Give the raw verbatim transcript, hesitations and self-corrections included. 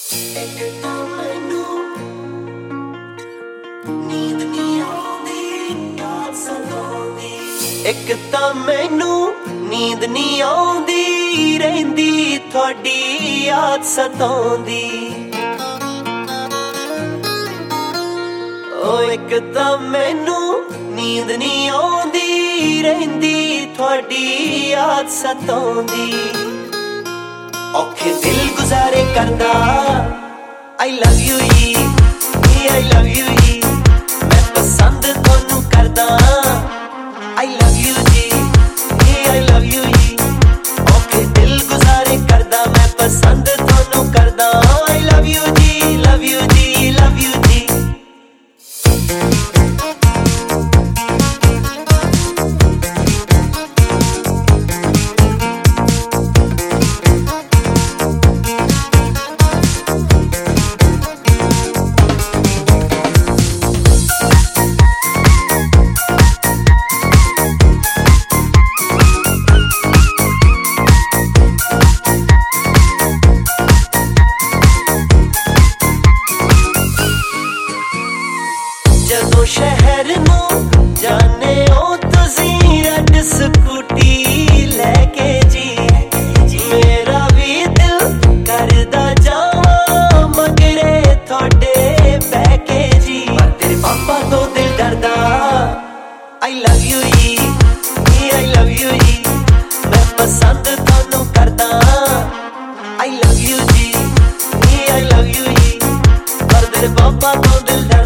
ਇੱਕ ਤਾਂ ਮੈਨੂੰ ਨੀਂਦ ਨਹੀਂ ਆਉਂਦੀ ਯਾਦ ਸਤਾਉਂਦੀ ਇੱਕ ਤਾਂ ਮੈਨੂੰ ਨੀਂਦ ਨਹੀਂ ਆਉਂਦੀ ਰਹਿੰਦੀ ਤੁਹਾਡੀ ਯਾਦ ਸਤਾਉਂਦੀ ਓ ਇੱਕ ਤਾਂ ਮੈਨੂੰ ਨੀਂਦ ਨਹੀਂ ਆਉਂਦੀ ਰਹਿੰਦੀ ਤੁਹਾਡੀ ਯਾਦ ਸਤਾਉਂਦੀ औखे दिल गुजारे करदा I love you ji I love you जी मैं पसंद तोनू करदा I love you ji I love you जी औखे दिल गुजारे करदा मैं पसंद तोनू करदा I love you ji love you ji love you जी जदों शहर नू जाने ओ तुसीं रेड स्कूटी लेके जी मेरा भी दिल करदा जावां मगरे थोड़े बैके जी पर तेरे पापा तो दिल डरदा I love you ji I love you जी मैं पसंद तोनू करदा I love you ji I love you जी पर तेरे पापा तो दिल